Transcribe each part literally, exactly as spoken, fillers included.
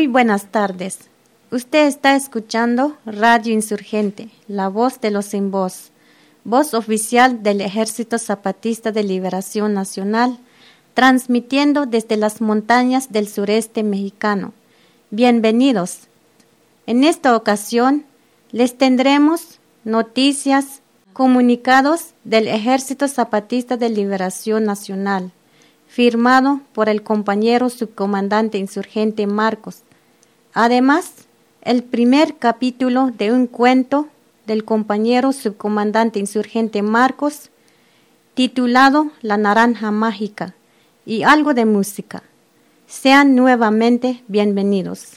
Muy buenas tardes. Usted está escuchando Radio Insurgente, la voz de los sin voz, voz oficial del Ejército Zapatista de Liberación Nacional, transmitiendo desde las montañas del sureste mexicano. Bienvenidos. En esta ocasión les tendremos noticias, comunicados del Ejército Zapatista de Liberación Nacional, firmado por el compañero subcomandante insurgente Marcos. Además, el primer capítulo de un cuento del compañero subcomandante insurgente Marcos, titulado La Naranja Mágica, y algo de música. Sean nuevamente bienvenidos.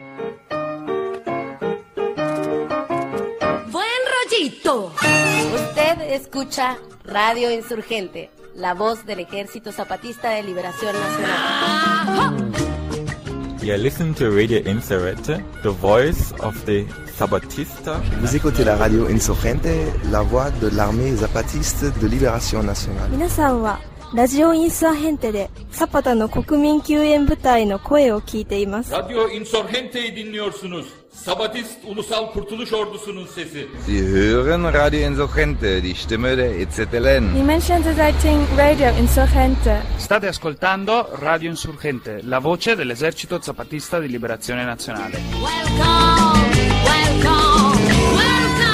¡Buen rollito! Usted escucha Radio Insurgente, la voz del Ejército Zapatista de Liberación Nacional. You listen to Radio Insurgente, the voice of the Zapatista. Vous écoutez la radio Insurgente, la voix de l'armée zapatiste de libération nationale. 皆さんはラジオインサーヘンテでサパタの国民救援部隊の声を聞いています。 Radyo Insurgente'yi dinliyorsunuz. Sabatist Ulusal Kurtuluş Ordusu'nun sesi. Sie hören Radio Insurgente, die Stimme der E Z L N. Die Menschen seiten Radio Insurgente. State ascoltando Radio Insurgente, la voce dell'Esercito Zapatista di Liberazione Nazionale. Welcome, welcome, welcome.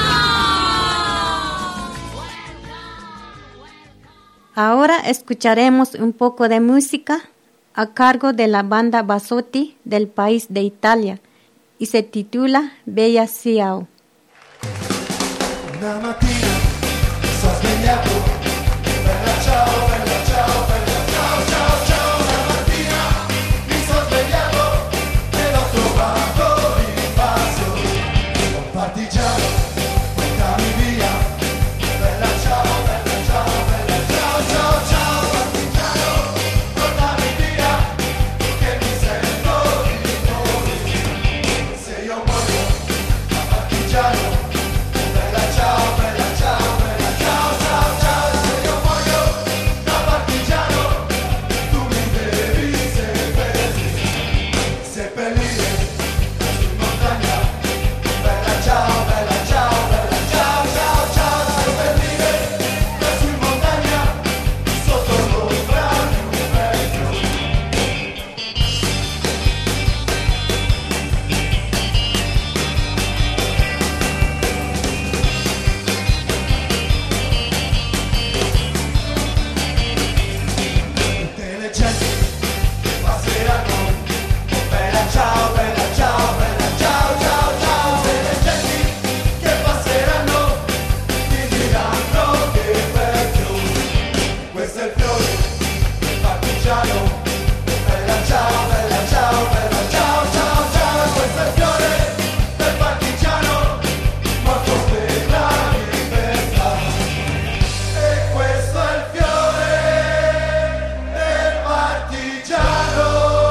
Ahora escucharemos un poco de música a cargo de la banda Basotti del país de Italia y se titula Bella Ciao. Una mattina sono svegliato, bella ciao, bella ciao, bella ciao, ciao, ciao. Una mattina mi sono svegliato ed ho trovato l'invaso. Un partigiano, portami via, bella ciao, bella ciao, bella ciao, ciao, ciao. Partigiano, portami via, che mi sento di morire. Se io muoio da partigiano, bella ciao, bella ciao, bella ciao, ciao, ciao. Se io muoio da partigiano, tu mi devi seppellire, seppellire in montagna. Bella ciao, bella ciao, bella ciao, ciao, ciao. Seppellire lassù in montagna, sotto l'ombra di un vecchio. Tutte le genti che passeranno, bella ciao, bella ciao, bella ciao, ciao, ciao. Tutte le genti che passeranno ti diranno che vecchio. Questo è il fiore del partigiano, bella ciao, bella ciao, bella ciao, ciao, ciao. Questo è il fiore del partigiano, morto per la libertà. E questo è il fiore del partigiano,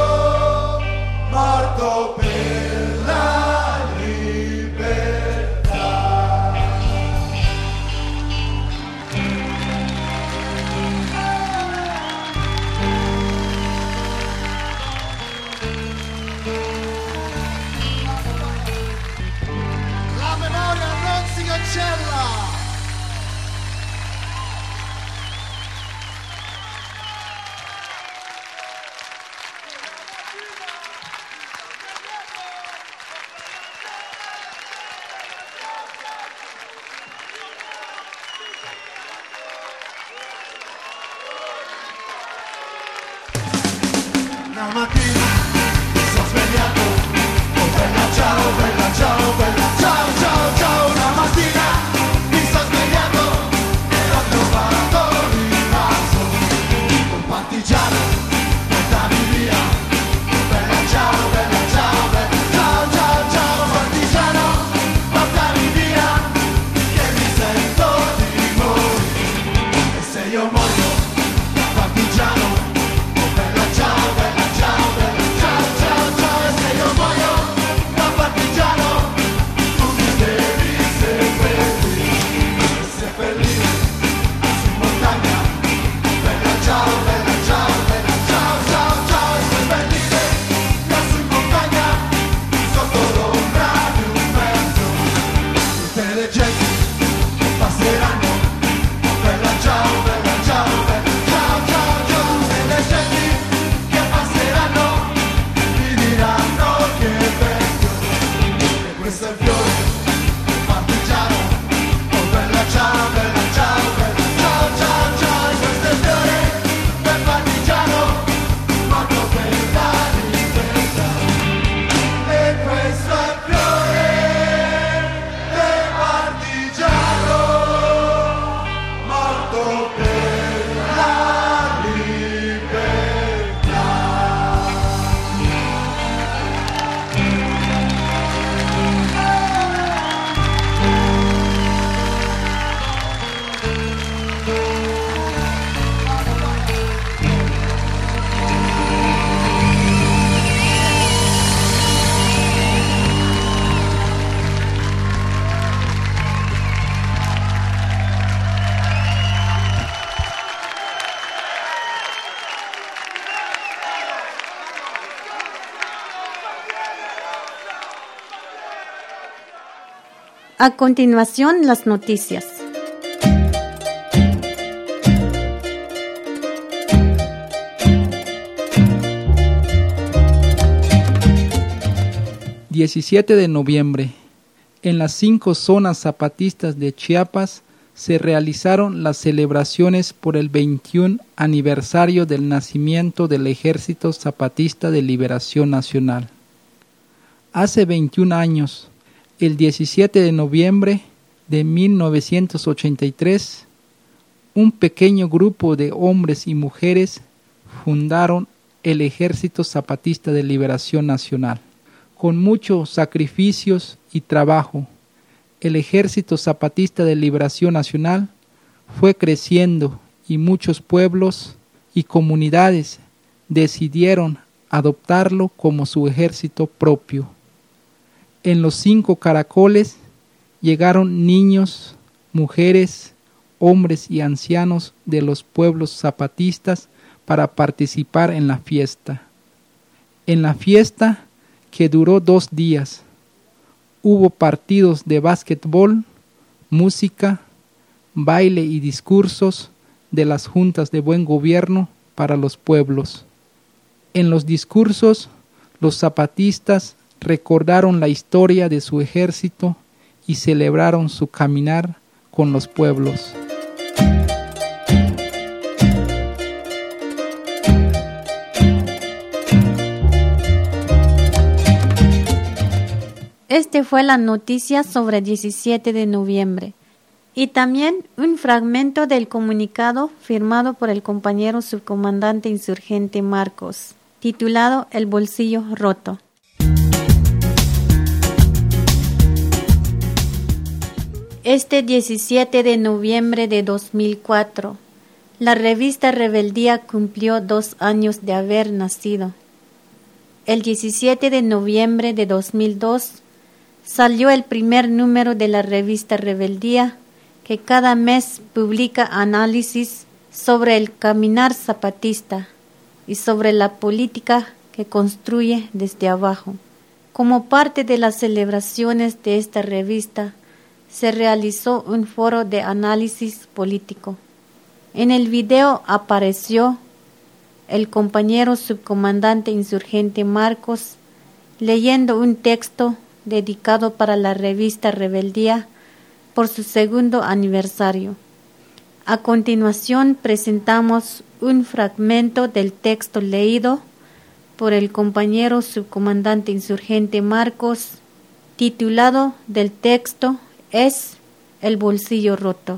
morto per la libertà. La memoria non si cancella. Una mattina mi sono svegliato, oh bella ciao, bella ciao, bella ciao, ciao, ciao. Una mattina mi sono svegliato e ho trovato l'invaso. Un partigiano, portami via, bella ciao, bella ciao, bella ciao, ciao, ciao. Partigiano, portami via, che mi sento di morire. E se io muoio da partigiano, bella ciao, bella ciao, bella ciao, ciao, ciao. E se io muoio da partigiano, tu mi devi seppellire, seppellire su montagna. Bella ciao, bella ciao, bella ciao, ciao, ciao. E seppellire lassù in montagna, A continuación, las noticias. diecisiete de noviembre. En las cinco zonas zapatistas de Chiapas se realizaron las celebraciones por el veintiún aniversario del nacimiento del Ejército Zapatista de Liberación Nacional. Hace veintiún años, el diecisiete de noviembre de mil novecientos ochenta y tres, un pequeño grupo de hombres y mujeres fundaron el Ejército Zapatista de Liberación Nacional. Con muchos sacrificios y trabajo, el Ejército Zapatista de Liberación Nacional fue creciendo y muchos pueblos y comunidades decidieron adoptarlo como su ejército propio. En los cinco caracoles llegaron niños, mujeres, hombres y ancianos de los pueblos zapatistas para participar en la fiesta. En la fiesta, que duró dos días, hubo partidos de básquetbol, música, baile y discursos de las juntas de buen gobierno para los pueblos. En los discursos, los zapatistas recordaron la historia de su ejército y celebraron su caminar con los pueblos. Este fue la noticia sobre diecisiete de noviembre y también un fragmento del comunicado firmado por el compañero subcomandante insurgente Marcos, titulado El bolsillo roto. Este diecisiete de noviembre de dos mil cuatro, la revista Rebeldía cumplió dos años de haber nacido. El diecisiete de noviembre de dos mil dos, salió el primer número de la revista Rebeldía, que cada mes publica análisis sobre el caminar zapatista y sobre la política que construye desde abajo. Como parte de las celebraciones de esta revista, se realizó un foro de análisis político. En el video apareció el compañero subcomandante insurgente Marcos leyendo un texto dedicado para la revista Rebeldía por su segundo aniversario. A continuación presentamos un fragmento del texto leído por el compañero subcomandante insurgente Marcos, titulado del texto es El bolsillo roto.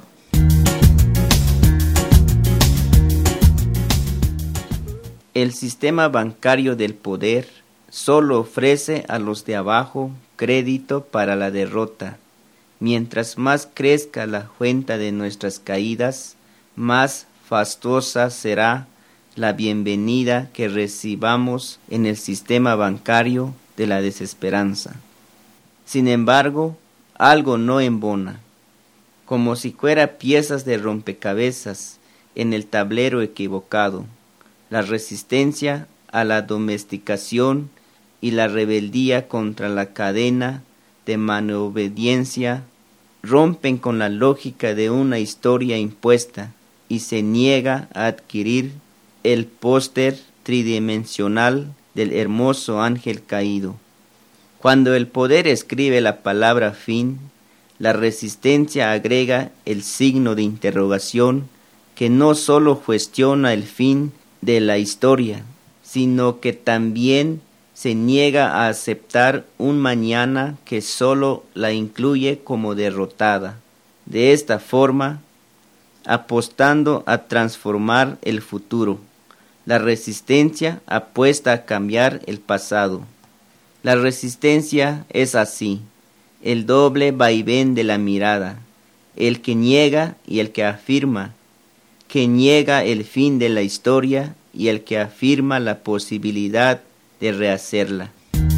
El sistema bancario del poder solo ofrece a los de abajo crédito para la derrota. Mientras más crezca la cuenta de nuestras caídas, más fastuosa será la bienvenida que recibamos en el sistema bancario de la desesperanza. Sin embargo, algo no embona. Como si fuera piezas de rompecabezas en el tablero equivocado, la resistencia a la domesticación y la rebeldía contra la cadena de manobediencia rompen con la lógica de una historia impuesta y se niega a adquirir el póster tridimensional del hermoso ángel caído. Cuando el poder escribe la palabra fin, la resistencia agrega el signo de interrogación que no solo cuestiona el fin de la historia, sino que también se niega a aceptar un mañana que solo la incluye como derrotada. De esta forma, apostando a transformar el futuro, la resistencia apuesta a cambiar el pasado. La resistencia es así, el doble vaivén de la mirada, el que niega y el que afirma, que niega el fin de la historia y el que afirma la posibilidad de rehacerla.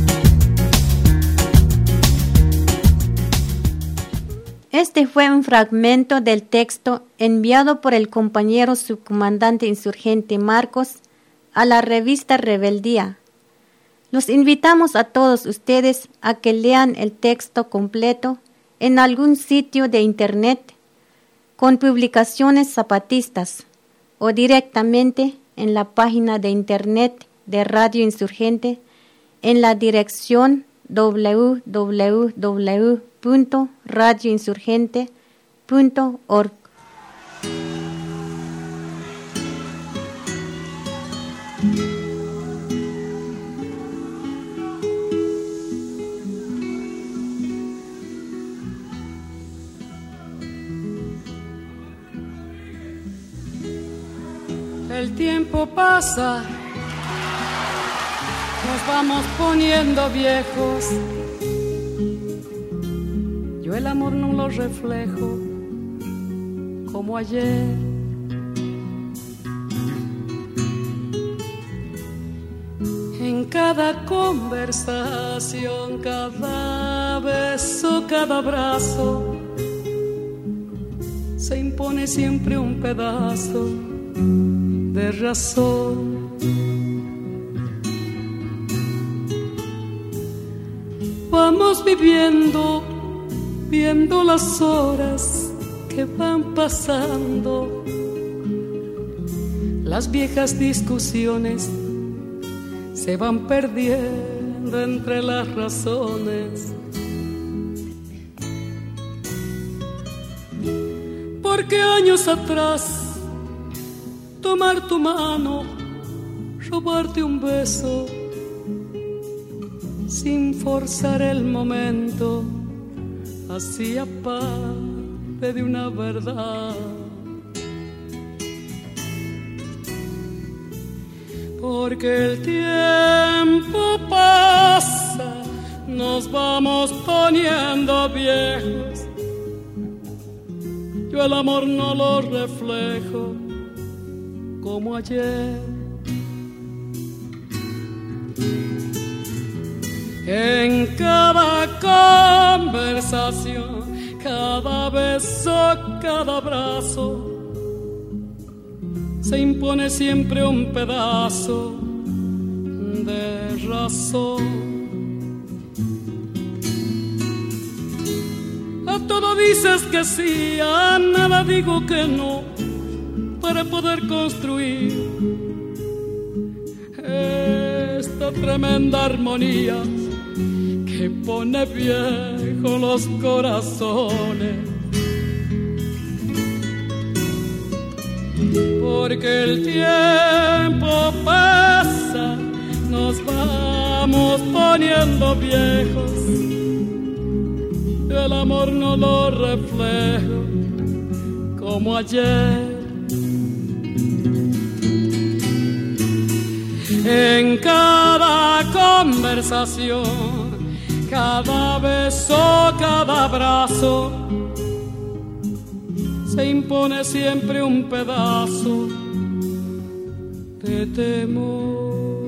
Este fue un fragmento del texto enviado por el compañero subcomandante insurgente Marcos a la revista Rebeldía. Los invitamos a todos ustedes a que lean el texto completo en algún sitio de internet con publicaciones zapatistas o directamente en la página de internet de Radio Insurgente en la dirección doble u doble u doble u punto radio insurgente punto org. El tiempo pasa, nos vamos poniendo viejos. Yo el amor no lo reflejo como ayer. En cada conversación, cada beso, cada abrazo, se impone siempre un pedazo de razón. Vamos viviendo, viendo las horas que van pasando, las viejas discusiones se van perdiendo entre las razones. Porque años atrás tomar tu mano, robarte un beso, sin forzar el momento, hacía parte de una verdad. Porque el tiempo pasa, nos vamos poniendo viejos. Yo el amor no lo reflejo como ayer. En cada conversación, cada beso, cada abrazo, se impone siempre un pedazo de razón. A todo dices que sí, a nada digo que no, para poder construir esta tremenda armonía que pone viejos los corazones. Porque el tiempo pasa, nos vamos poniendo viejos. El amor no lo reflejo como ayer. En cada conversación, cada beso, cada abrazo, se impone siempre un pedazo de temor.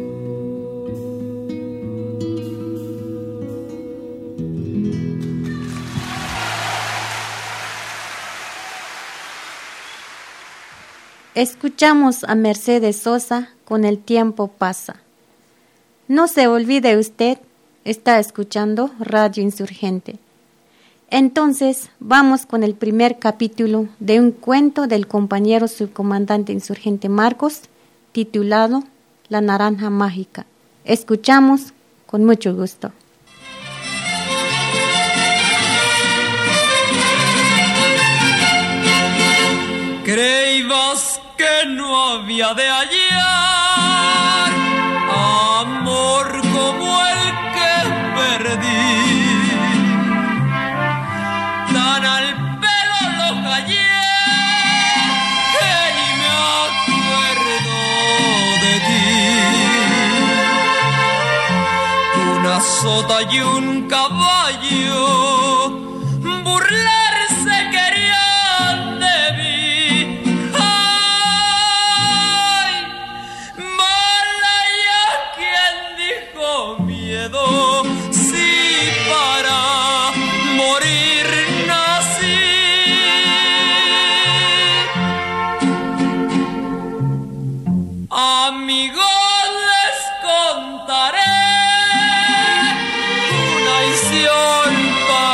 Escuchamos a Mercedes Sosa con El tiempo pasa. No se olvide usted, está escuchando Radio Insurgente. Entonces, vamos con el primer capítulo de un cuento del compañero subcomandante insurgente Marcos, titulado La naranja mágica. Escuchamos con mucho gusto. Creíbas que no había de hallar amor como el que perdí. Tan al pelo lo hallé que ni me acuerdo de ti. Una sota y un caballo burlarse querían de mí. Ay, Malaya, ¿quién dijo miedo? Si para morir nací. Amigos, les contaré una historia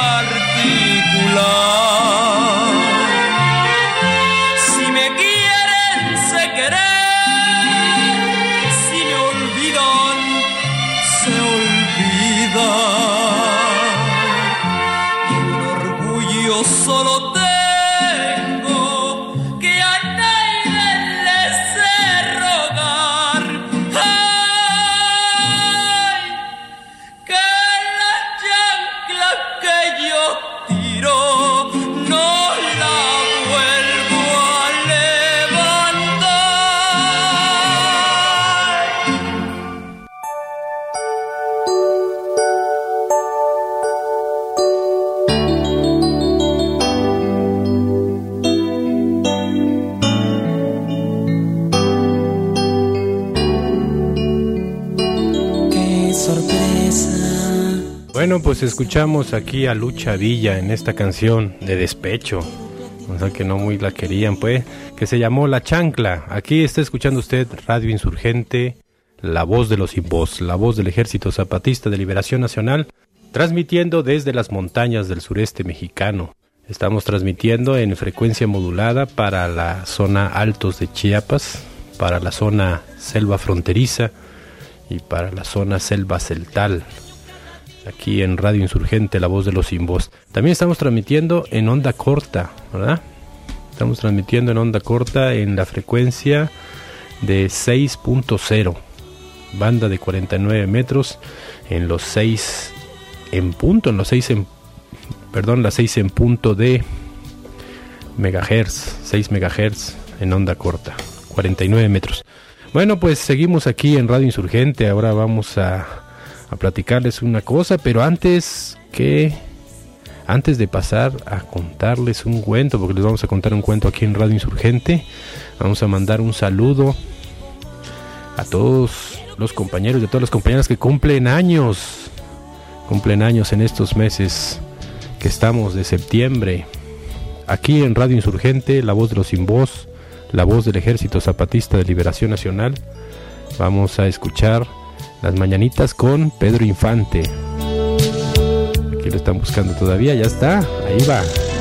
Bueno, pues escuchamos aquí a Lucha Villa en esta canción de despecho, o sea que no muy la querían, pues, que se llamó La Chancla. Aquí está escuchando usted Radio Insurgente, la voz de los sin voz, la voz del Ejército Zapatista de Liberación Nacional, transmitiendo desde las montañas del sureste mexicano. Estamos transmitiendo en frecuencia modulada para la zona Altos de Chiapas, para la zona Selva Fronteriza y para la zona Selva Celtal. Aquí en Radio Insurgente, la voz de los sin voz. También estamos transmitiendo en onda corta, ¿verdad? Estamos transmitiendo en onda corta en la frecuencia de seis punto cero, banda de cuarenta y nueve metros, en los seis en punto, en los seis en, perdón, las seis en punto de megahertz, seis megahertz en onda corta, cuarenta y nueve metros. Bueno, pues seguimos aquí en Radio Insurgente. Ahora vamos a a platicarles una cosa, pero antes que antes de pasar a contarles un cuento, porque les vamos a contar un cuento aquí en Radio Insurgente, vamos a mandar un saludo a todos los compañeros y a todas las compañeras que cumplen años, cumplen años en estos meses que estamos de septiembre. Aquí en Radio Insurgente, la voz de los sin voz, la voz del Ejército Zapatista de Liberación Nacional, vamos a escuchar Las Mañanitas con Pedro Infante. Aquí lo están buscando todavía, ya está, ahí va.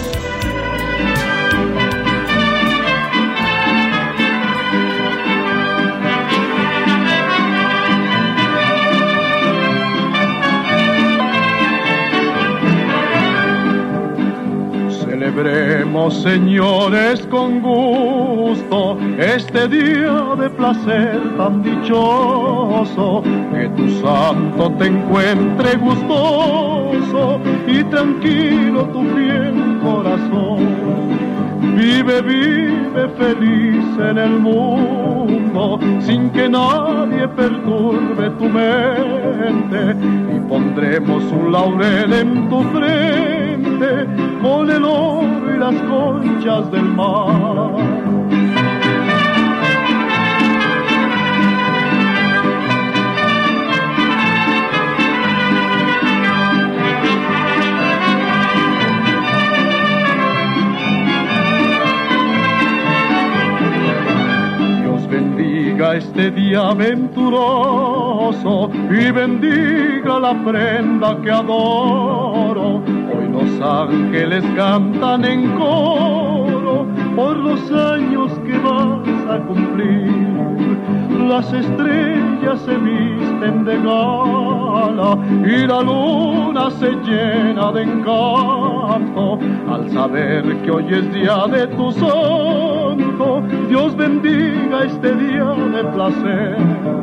Celebremos, señores, con gusto este día de placer tan dichoso, que tu santo te encuentre gustoso y tranquilo tu fiel corazón. Vive, vive feliz en el mundo, sin que nadie perturbe tu mente, y pondremos un laurel en tu frente, con el oro y las conchas del mar. Este día venturoso y bendiga la prenda que adoro. Hoy los ángeles cantan en coro por los años que vas a cumplir. Las estrellas se visten de gala y la luna se llena de encanto al saber que hoy es día de tu santo. Dios bendiga este día de placer.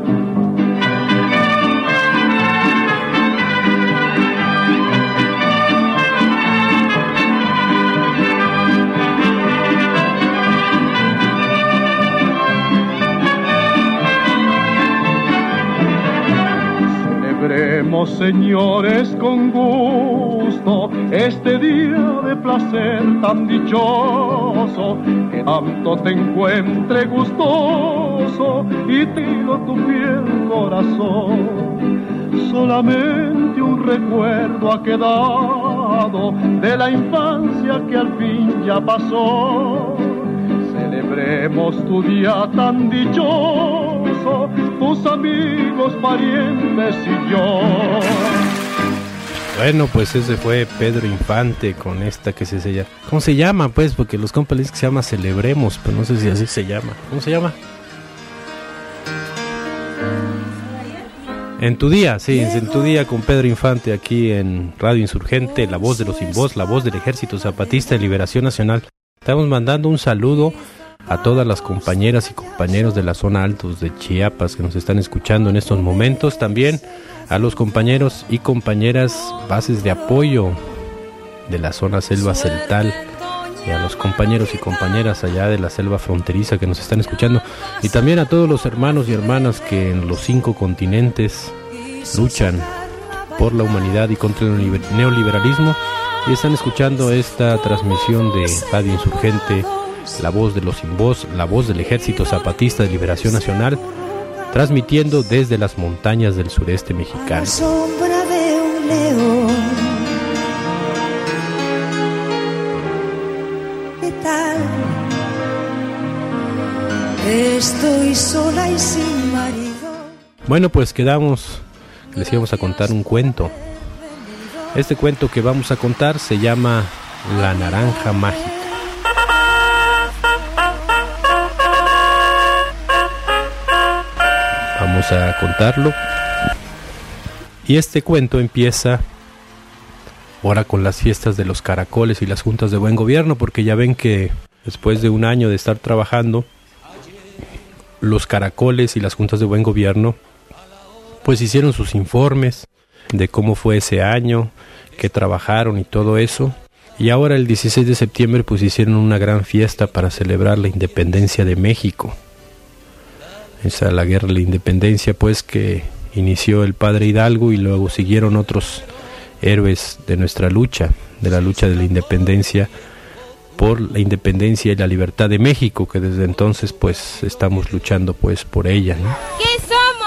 Celebremos, señores, con gusto este día de placer tan dichoso, que tanto te encuentre gustoso y tiro tu fiel corazón. Solamente un recuerdo ha quedado de la infancia que al fin ya pasó. Celebremos tu día tan dichoso, tus amigos, parientes y yo. Bueno, pues ese fue Pedro Infante con esta que se llama... ¿Cómo se llama? Pues, porque los compas dicen que se llama Celebremos, pero no sé si así se llama. ¿Cómo se llama? En tu día, sí, en tu día con Pedro Infante aquí en Radio Insurgente, la voz de los sin voz, la voz del Ejército Zapatista de Liberación Nacional. Estamos mandando un saludo a todas las compañeras y compañeros de la zona Altos de Chiapas que nos están escuchando en estos momentos. También a los compañeros y compañeras bases de apoyo de la zona Selva Celtal y a los compañeros y compañeras allá de la Selva Fronteriza que nos están escuchando, y también a todos los hermanos y hermanas que en los cinco continentes luchan por la humanidad y contra el neoliberalismo y están escuchando esta transmisión de Radio Insurgente, la voz de los sin voz, la voz del Ejército Zapatista de Liberación Nacional, transmitiendo desde las montañas del sureste mexicano. león. ¿Qué tal? Estoy sola y sin marido. Bueno, pues quedamos, les íbamos a contar un cuento. Este cuento que vamos a contar se llama La Naranja Mágica. Vamos a contarlo. Y este cuento empieza ahora con las fiestas de los caracoles y las juntas de buen gobierno, porque ya ven que después de un año de estar trabajando, los caracoles y las juntas de buen gobierno pues hicieron sus informes de cómo fue ese año, que trabajaron y todo eso. Y ahora el dieciséis de septiembre pues hicieron una gran fiesta para celebrar la independencia de México. Esa la guerra de la independencia pues que inició el padre Hidalgo y luego siguieron otros héroes de nuestra lucha, de la lucha de la independencia, por la independencia y la libertad de México, que desde entonces pues estamos luchando pues por ella, ¿no? ¿Qué somos?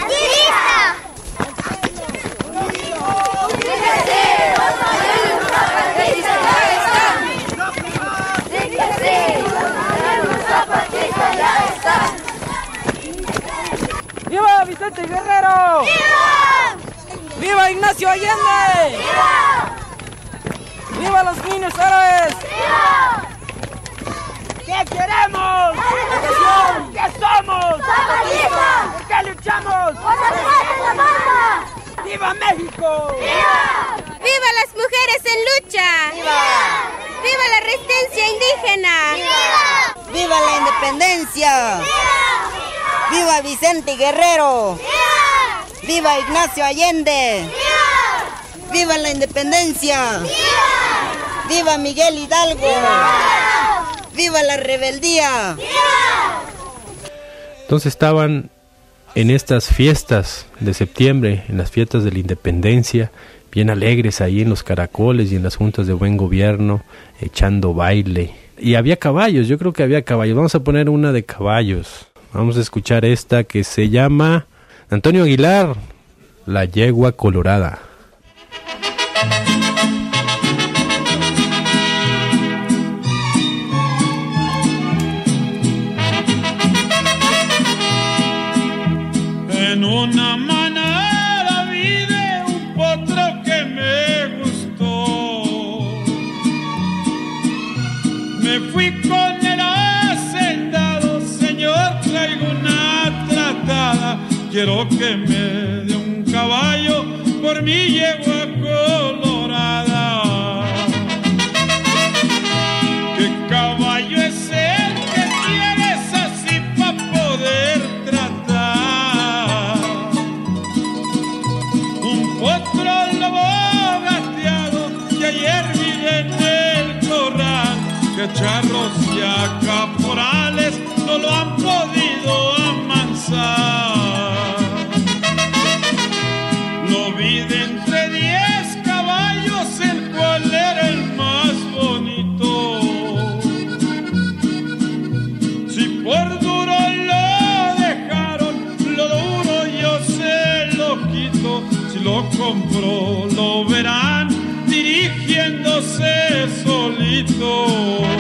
¡Viva Vicente Guerrero! ¡Viva! ¡Viva Ignacio Allende! ¡Viva! ¡Viva los niños héroes! ¡Viva! ¿Qué queremos? ¡Educación! ¿Qué somos? ¡Zapatistas! ¿Por qué luchamos? ¡Por la paz en la banda! ¡Viva México! ¡Viva! ¡Viva las mujeres en lucha! ¡Viva! ¡Viva la resistencia indígena! ¡Viva! ¡Viva la independencia! ¡Viva! ¡Viva Vicente Guerrero! ¡Viva! ¡Viva Ignacio Allende! ¡Viva! ¡Viva la independencia! ¡Viva! ¡Viva Miguel Hidalgo! ¡Viva! ¡Viva la rebeldía! ¡Viva! Entonces estaban en estas fiestas de septiembre, en las fiestas de la independencia, bien alegres ahí en los caracoles y en las juntas de buen gobierno, echando baile. Y había caballos, yo creo que había caballos. Vamos a poner una de caballos. Vamos a escuchar esta que se llama Antonio Aguilar, La Yegua Colorada. En una manada vi de un potro que me gustó. Me fui con el hacendado, señor, traigo una tratada. Quiero que me dé un caballo por mi yegua colorada. ¿Qué caballo es el que tienes así pa' poder tratar? Un potro lobo gateado que ayer vi en el corral, que charros y a caporales no lo han podido amansar. Lo vi de entre diez caballos, el cual era el más bonito. Si por duro lo dejaron, lo duro yo se lo quito. Si lo compro, lo verán dirigiéndose solito.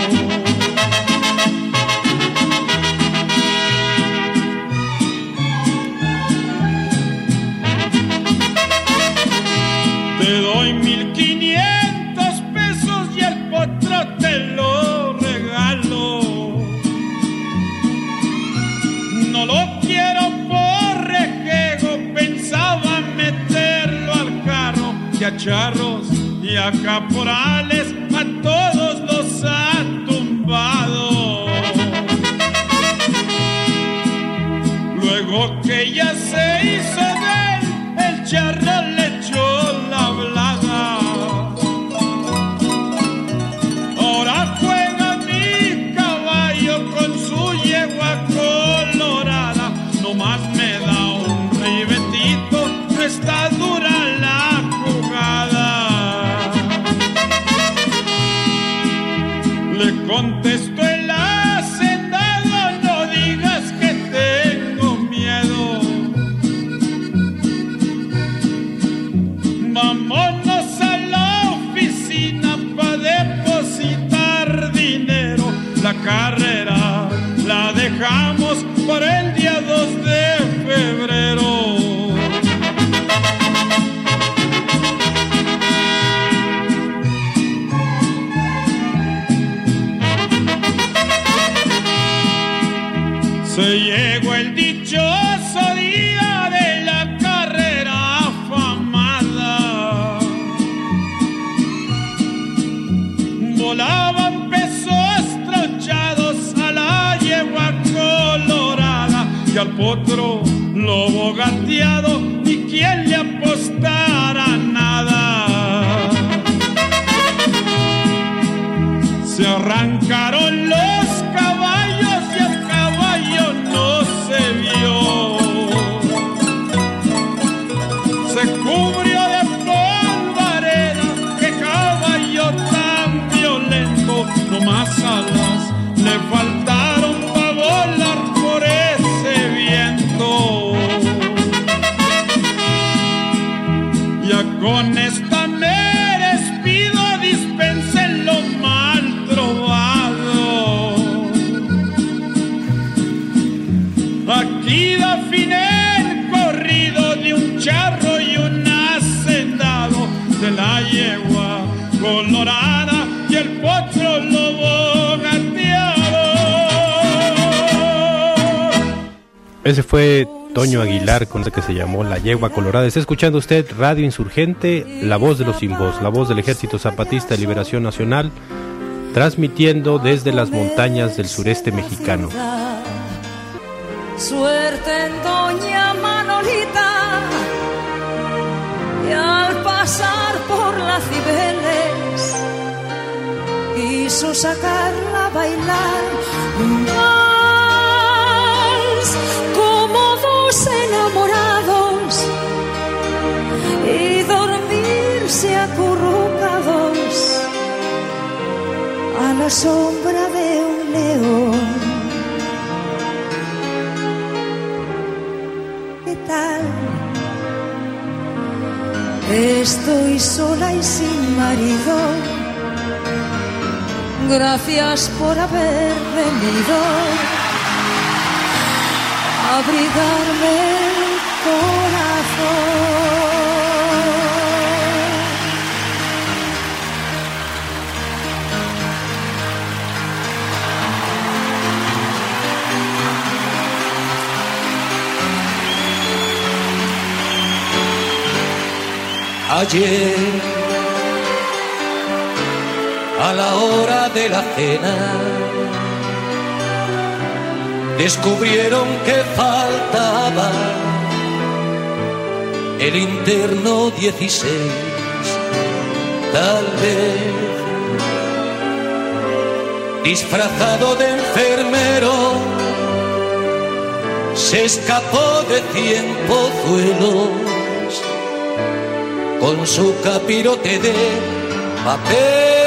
Te doy mil quinientos pesos y el potro te lo regalo. No lo quiero por rejego, pensaba meterlo al carro, y a charros y a caporales a todos los ha tumbado. Luego que ya se hizo de él, el charro le echó la blada. Ahora juega mi caballo con su yegua colorada. Nomás me da un ribetito, no está dura la jugada. Le contestó el hacendado, no digas que tengo miedo. teníamos para el día dos de febrero. Se llegó el dichoso día de la carrera afamada. Volaban pesos trochados a la yegua colorada y al potro lobo gateado, y quien le apostara nada. Se arrancaron los caballos y el caballo no se vio. Se cubrió de polvareda, qué caballo tan violento. No más alas le faltaron para volar por ese viento. Ya con esta me despido, dispensen lo mal trovado. Aquí da fin el corrido de un charro y un hacendado, de la yegua colorada y el potro lobo gateado. Ese fue Toño Aguilar con el que se llamó La Yegua Colorada. Está escuchando usted Radio Insurgente, la voz de los sin voz, la voz del Ejército Zapatista de Liberación Nacional, transmitiendo desde las montañas del sureste mexicano. Suerte en doña Manolita, y al pasar por las Cibeles quiso sacarla a bailar un vals como dos enamorados y dormirse acurrucados a la sombra de un león. Estoy sola y sin marido. Gracias por haber venido a abrigarme el corazón. Ayer, a la hora de la cena, descubrieron que faltaba el interno dieciséis. Tal vez disfrazado de enfermero se escapó de cien pozuelos con su capirote de papel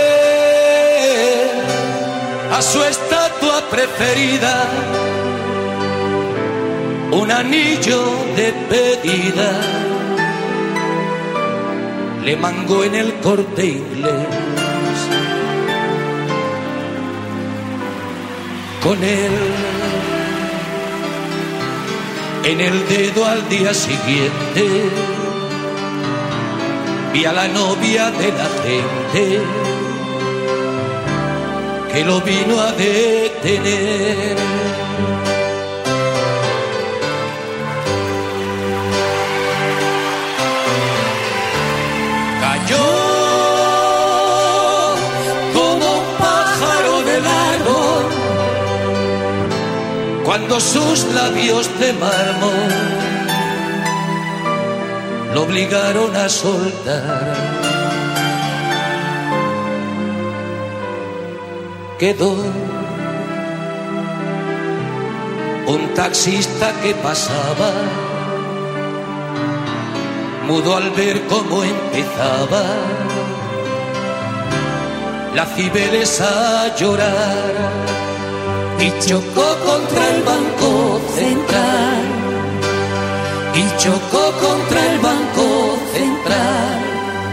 a su estatua preferida un anillo de pedida le mangó en el Corte Inglés. Con él en el dedo al día siguiente vi a la novia de la gente que lo vino a detener. Cayó como un pájaro del árbol cuando sus labios de mármol lo obligaron a soltar. Quedó un taxista que pasaba, mudo al ver cómo empezaba la Cibeles a llorar, y chocó contra el Banco Central, y chocó contra el Banco Central,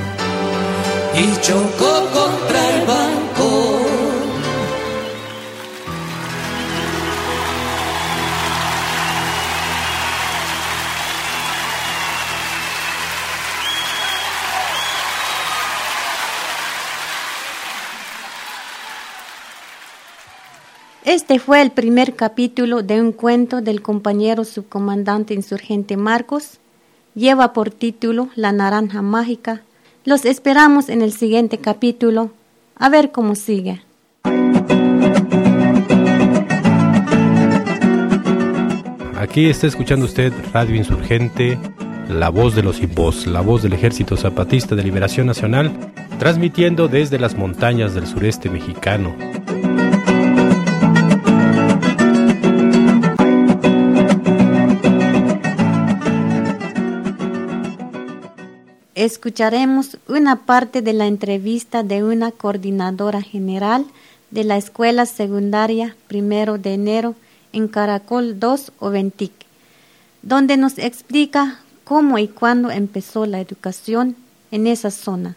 y chocó contra el banco. Este fue el primer capítulo de un cuento del compañero subcomandante insurgente Marcos. Lleva por título La Naranja Mágica. Los esperamos en el siguiente capítulo. A ver cómo sigue. Aquí está escuchando usted Radio Insurgente, la voz de los sin voz, la voz del Ejército Zapatista de Liberación Nacional, transmitiendo desde las montañas del sureste mexicano. Escucharemos una parte de la entrevista de una coordinadora general de la Escuela Secundaria Primero de Enero en Caracol dos Oventic, donde nos explica cómo y cuándo empezó la educación en esa zona.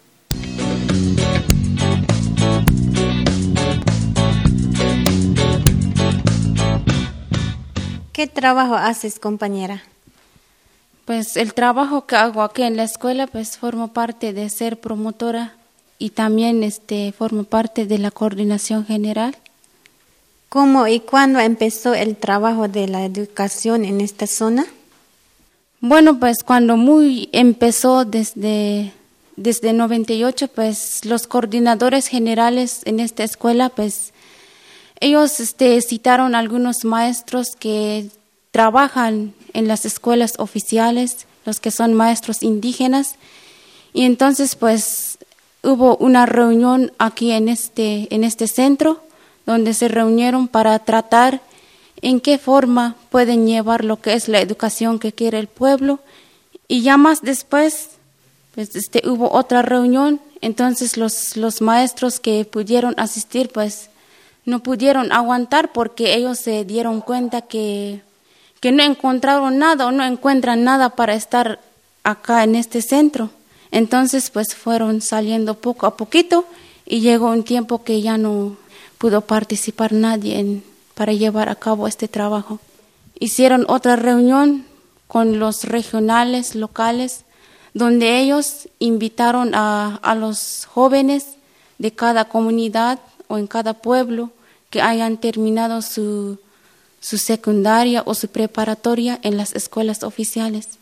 ¿Qué trabajo haces, compañera? Pues el trabajo que hago aquí en la escuela, pues formo parte de ser promotora y también este formo parte de la coordinación general. ¿Cómo y cuándo empezó el trabajo de la educación en esta zona? Bueno, pues cuando muy empezó desde desde noventa y ocho, pues los coordinadores generales en esta escuela, pues ellos este citaron a algunos maestros que trabajan en las escuelas oficiales, los que son maestros indígenas, y entonces pues hubo una reunión aquí en este en este centro donde se reunieron para tratar en qué forma pueden llevar lo que es la educación que quiere el pueblo, y ya más después pues este hubo otra reunión. Entonces los los maestros que pudieron asistir pues no pudieron aguantar porque ellos se dieron cuenta que que no encontraron nada o no encuentran nada para estar acá en este centro. Entonces, pues fueron saliendo poco a poquito y llegó un tiempo que ya no pudo participar nadie en, para llevar a cabo este trabajo. Hicieron otra reunión con los regionales locales, donde ellos invitaron a, a los jóvenes de cada comunidad o en cada pueblo que hayan terminado su su secundaria o su preparatoria en las escuelas oficiales.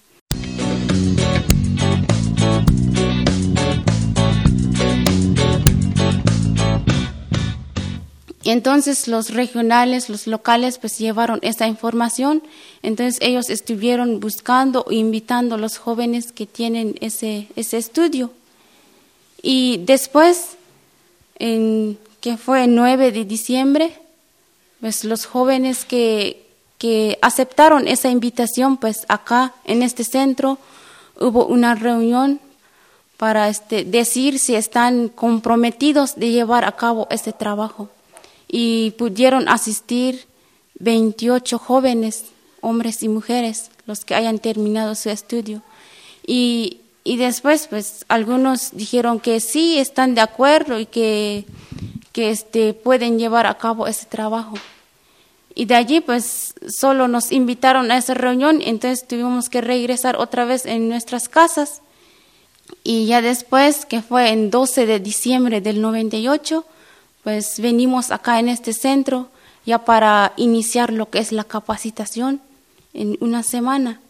Y entonces los regionales, los locales, pues llevaron esa información. Entonces ellos estuvieron buscando o invitando a los jóvenes que tienen ese, ese estudio. Y después, en, que fue el nueve de diciembre, pues los jóvenes que, que aceptaron esa invitación, pues acá en este centro hubo una reunión para este, decir si están comprometidos de llevar a cabo este trabajo. Y pudieron asistir veintiocho jóvenes, hombres y mujeres, los que hayan terminado su estudio. Y, y después, pues algunos dijeron que sí, están de acuerdo y que que este, pueden llevar a cabo ese trabajo. Y de allí pues solo nos invitaron a esa reunión, entonces tuvimos que regresar otra vez en nuestras casas. Y ya después, que fue en doce de diciembre del noventa y ocho, pues venimos acá en este centro ya para iniciar lo que es la capacitación en una semana.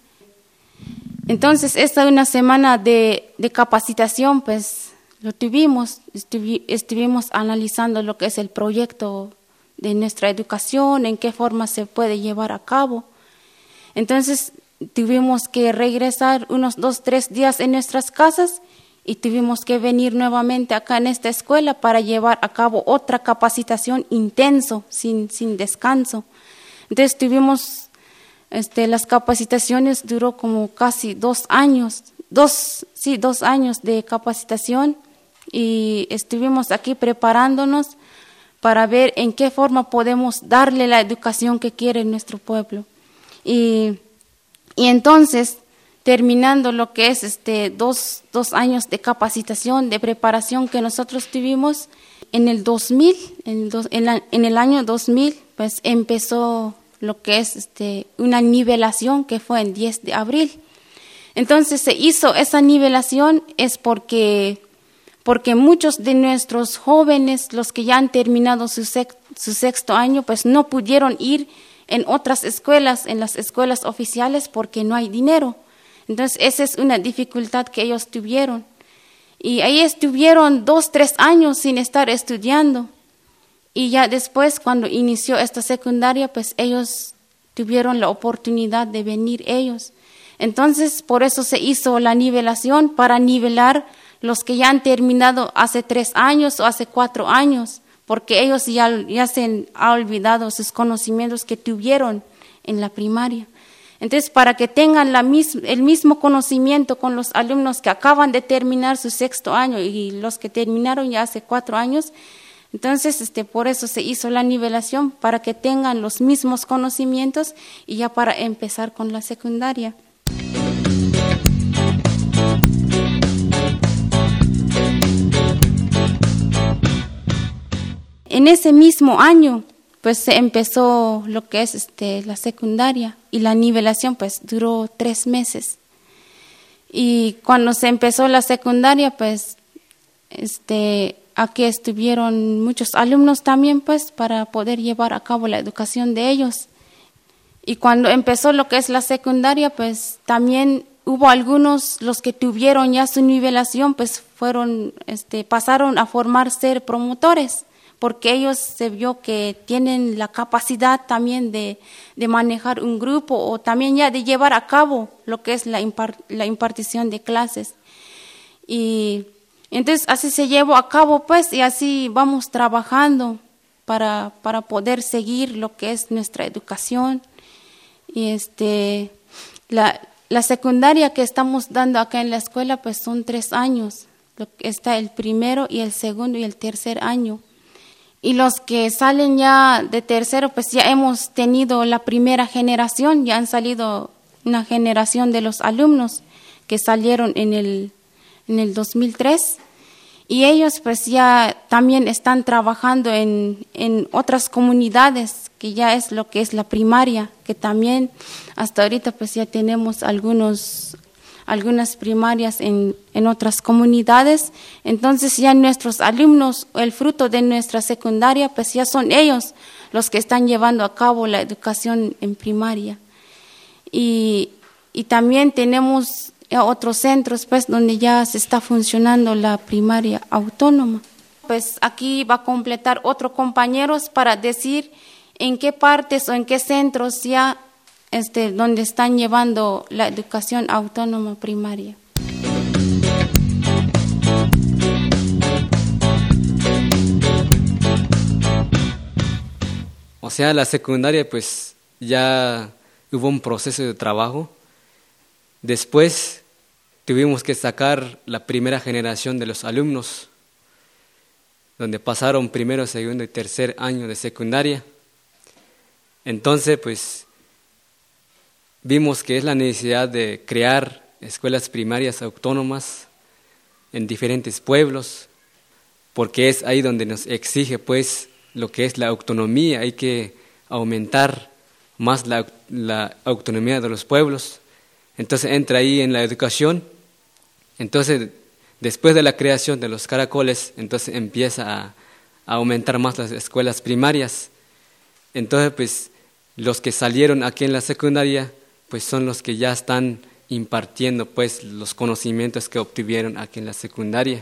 Entonces esta una semana de, de capacitación pues lo tuvimos, estuvi, estuvimos analizando lo que es el proyecto de nuestra educación, en qué forma se puede llevar a cabo. Entonces tuvimos que regresar unos dos, tres días en nuestras casas y tuvimos que venir nuevamente acá en esta escuela para llevar a cabo otra capacitación intenso, sin, sin descanso. Entonces tuvimos, este, las capacitaciones duró como casi dos años, dos, sí, dos años de capacitación. Y estuvimos aquí preparándonos para ver en qué forma podemos darle la educación que quiere nuestro pueblo. Y, y entonces, terminando lo que es este dos, dos años de capacitación, de preparación que nosotros tuvimos, en el dos mil, en el, dos, en la, en el año dos mil, pues empezó lo que es este una nivelación que fue en diez de abril. Entonces se hizo esa nivelación es porque porque muchos de nuestros jóvenes, los que ya han terminado su, sec, su sexto año, pues no pudieron ir en otras escuelas, en las escuelas oficiales, porque no hay dinero. Entonces, esa es una dificultad que ellos tuvieron. Y ahí estuvieron dos, tres años sin estar estudiando. Y ya después, cuando inició esta secundaria, pues ellos tuvieron la oportunidad de venir ellos. Entonces, por eso se hizo la nivelación, para nivelar los que ya han terminado hace tres años o hace cuatro años, porque ellos ya, ya se han olvidado sus conocimientos que tuvieron en la primaria. Entonces, para que tengan la mis, el mismo conocimiento con los alumnos que acaban de terminar su sexto año y los que terminaron ya hace cuatro años, entonces este, por eso se hizo la nivelación, para que tengan los mismos conocimientos y ya para empezar con la secundaria. En ese mismo año, pues se empezó lo que es este, la secundaria, y la nivelación pues duró tres meses. Y cuando se empezó la secundaria, pues este, aquí estuvieron muchos alumnos también, pues para poder llevar a cabo la educación de ellos. Y cuando empezó lo que es la secundaria, pues también hubo algunos, los que tuvieron ya su nivelación, pues fueron, este, pasaron a formar ser promotores, porque ellos se vio que tienen la capacidad también de, de manejar un grupo, o también ya de llevar a cabo lo que es la, impar, la impartición de clases. Y entonces así se llevó a cabo, pues, y así vamos trabajando para, para poder seguir lo que es nuestra educación. Y este, la, la secundaria que estamos dando acá en la escuela, pues son tres años. Está el primero y el segundo y el tercer año. Y los que salen ya de tercero, pues ya hemos tenido la primera generación, ya han salido una generación de los alumnos que salieron en el, en el dos mil tres. Y ellos pues ya también están trabajando en, en otras comunidades, que ya es lo que es la primaria, que también hasta ahorita pues ya tenemos algunos algunas primarias en, en otras comunidades. Entonces ya nuestros alumnos, el fruto de nuestra secundaria, pues ya son ellos los que están llevando a cabo la educación en primaria. Y, y también tenemos otros centros pues donde ya se está funcionando la primaria autónoma. Pues aquí va a completar otro compañeros para decir en qué partes o en qué centros ya Este, donde están llevando la educación autónoma primaria. O sea, la secundaria pues ya hubo un proceso de trabajo. Después tuvimos que sacar la primera generación de los alumnos, donde pasaron primero, segundo y tercer año de secundaria. Entonces pues vimos que es la necesidad de crear escuelas primarias autónomas en diferentes pueblos, porque es ahí donde nos exige pues lo que es la autonomía. Hay que aumentar más la, la autonomía de los pueblos. Entonces entra ahí en la educación. Entonces después de la creación de los caracoles, entonces empieza a, a aumentar más las escuelas primarias. Entonces pues los que salieron aquí en la secundaria pues son los que ya están impartiendo pues los conocimientos que obtuvieron aquí en la secundaria.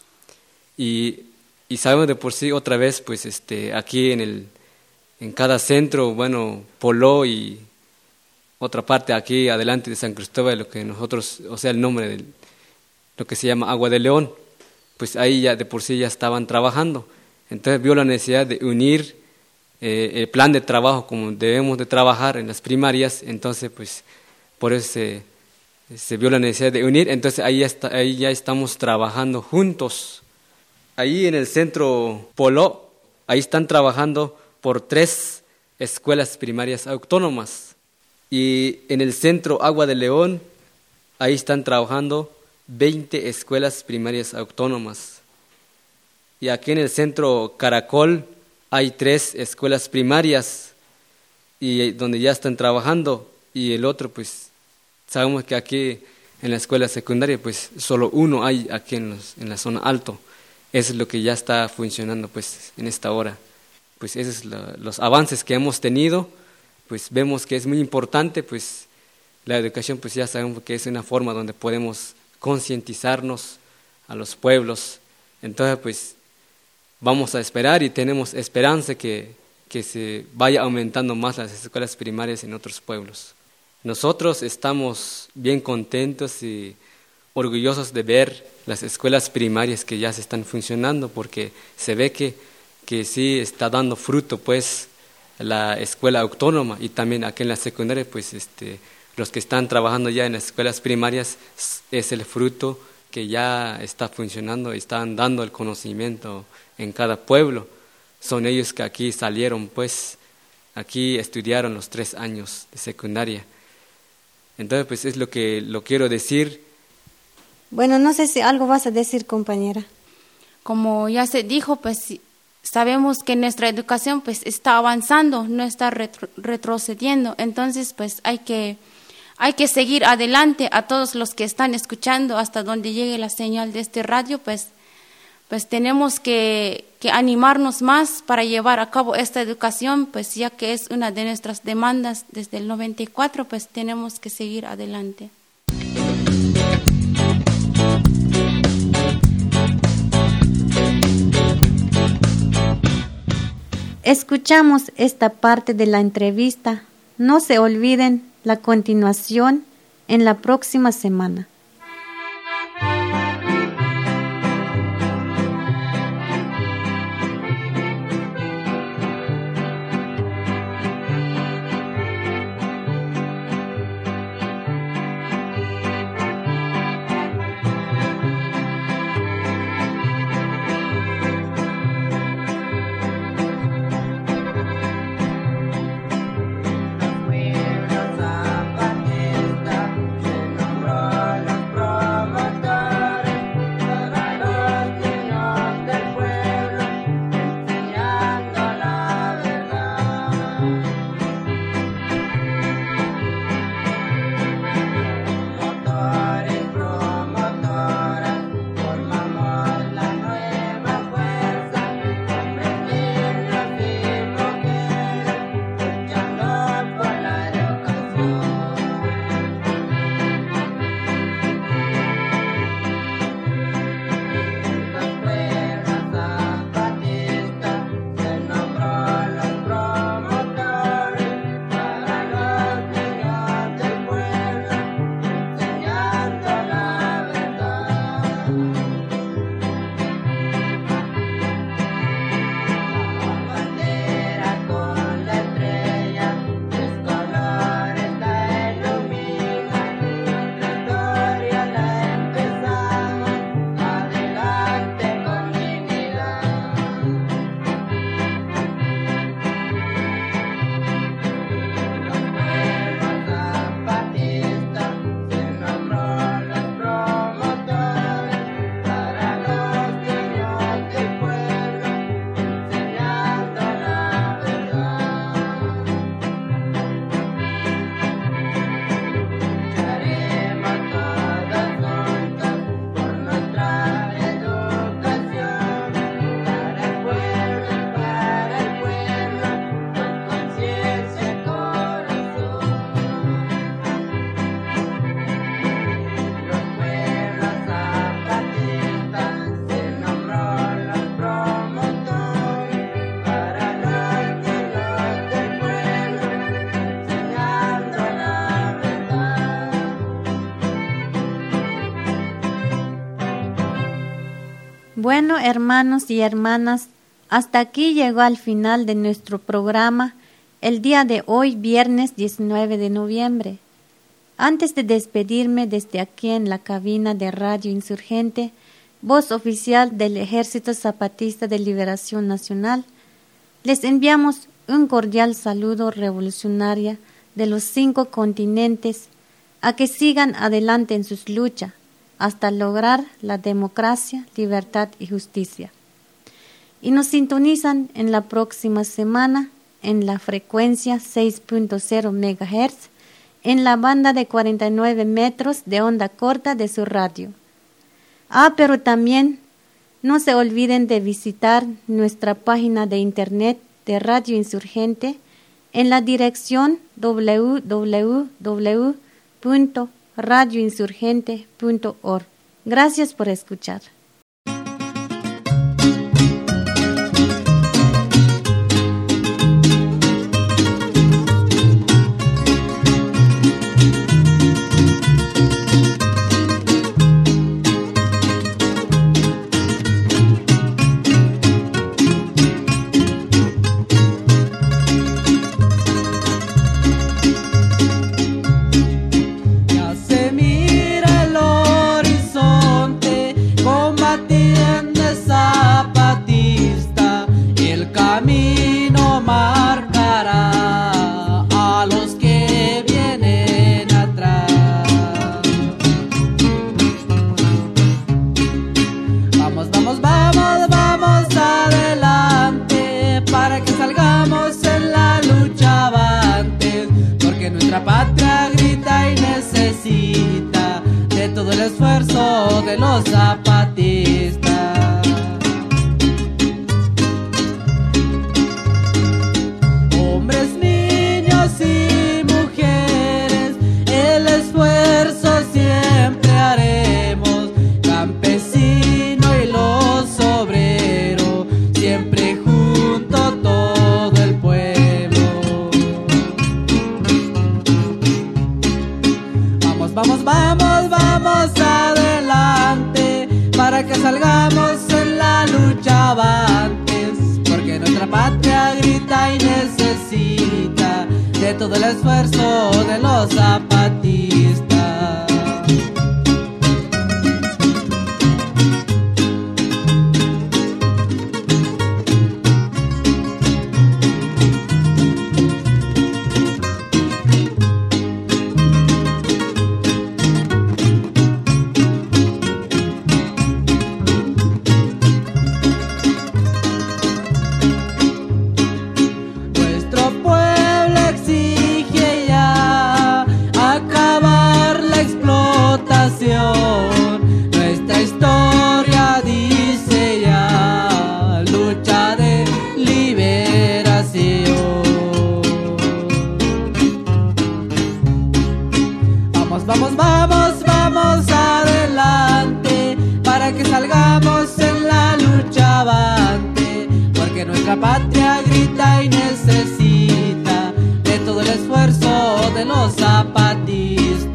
Y, y sabemos de por sí otra vez, pues este, aquí en, el, en cada centro, bueno, Poló y otra parte aquí adelante de San Cristóbal, lo que nosotros, o sea, el nombre de lo que se llama Agua de León, pues ahí ya de por sí ya estaban trabajando. Entonces vio la necesidad de unir Eh, el plan de trabajo como debemos de trabajar en las primarias. Entonces pues por eso se, se vio la necesidad de unir. Entonces ahí ya, está, ahí ya estamos trabajando juntos. Ahí en el centro Poló, ahí están trabajando por tres escuelas primarias autónomas. Y en el centro Agua de León, ahí están trabajando veinte escuelas primarias autónomas. Y aquí en el centro Caracol hay tres escuelas primarias y donde ya están trabajando, y el otro pues sabemos que aquí en la escuela secundaria pues solo uno hay aquí en, los, en la zona alto. Eso es lo que ya está funcionando pues en esta hora. pues esos son lo, los avances que hemos tenido, pues vemos que es muy importante, pues la educación pues ya sabemos que es una forma donde podemos concientizarnos a los pueblos, entonces pues vamos a esperar y tenemos esperanza que, que se vaya aumentando más las escuelas primarias en otros pueblos. Nosotros estamos bien contentos y orgullosos de ver las escuelas primarias que ya se están funcionando, porque se ve que, que sí está dando fruto pues la escuela autónoma, y también aquí en la secundaria pues este, los que están trabajando ya en las escuelas primarias es el fruto que ya está funcionando y están dando el conocimiento en cada pueblo. Son ellos que aquí salieron pues, aquí estudiaron los tres años de secundaria. Entonces pues es lo que lo quiero decir. Bueno, no sé si algo vas a decir, compañera. Como ya se dijo, pues sabemos que nuestra educación pues está avanzando, no está retro- retrocediendo. Entonces pues hay que, hay que seguir adelante. A todos los que están escuchando hasta donde llegue la señal de este radio, pues, pues tenemos que, que animarnos más para llevar a cabo esta educación, pues ya que es una de nuestras demandas desde el noventa y cuatro, pues tenemos que seguir adelante. Escuchamos esta parte de la entrevista. No se olviden la continuación en la próxima semana. Bueno, hermanos y hermanas, hasta aquí llegó al final de nuestro programa el día de hoy, viernes diecinueve de noviembre. Antes de despedirme desde aquí en la cabina de Radio Insurgente, voz oficial del Ejército Zapatista de Liberación Nacional, les enviamos un cordial saludo revolucionario de los cinco continentes a que sigan adelante en sus luchas hasta lograr la democracia, libertad y justicia. Y nos sintonizan en la próxima semana en la frecuencia seis punto cero megahertz en la banda de cuarenta y nueve metros de onda corta de su radio. Ah, pero también no se olviden de visitar nuestra página de internet de Radio Insurgente en la dirección doble u doble u doble u punto radio insurgente punto org. Gracias por escuchar. De los zapatistas. Hombres, niños y mujeres, el esfuerzo siempre haremos. Campesino y los obreros, siempre junto todo el pueblo. Vamos, vamos, vamos, vamos adelante, para que salgamos en la lucha avantes, porque nuestra patria grita y necesita de todo el esfuerzo de los zapatistas. Nuestra historia dice ya, lucha de liberación. Vamos, vamos, vamos, vamos adelante, para que salgamos en la lucha avante, porque nuestra patria grita y necesita de todo el esfuerzo de los zapatistas.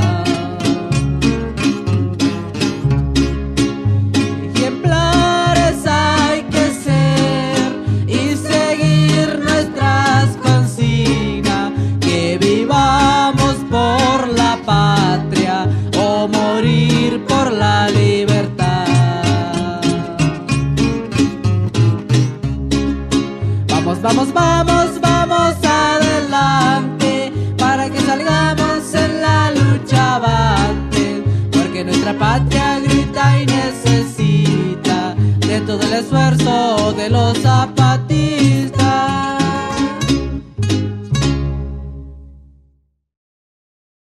Patria o morir por la libertad. Vamos, vamos, vamos, vamos adelante, para que salgamos en la lucha avante, porque nuestra patria grita y necesita de todo el esfuerzo de los zapatistas.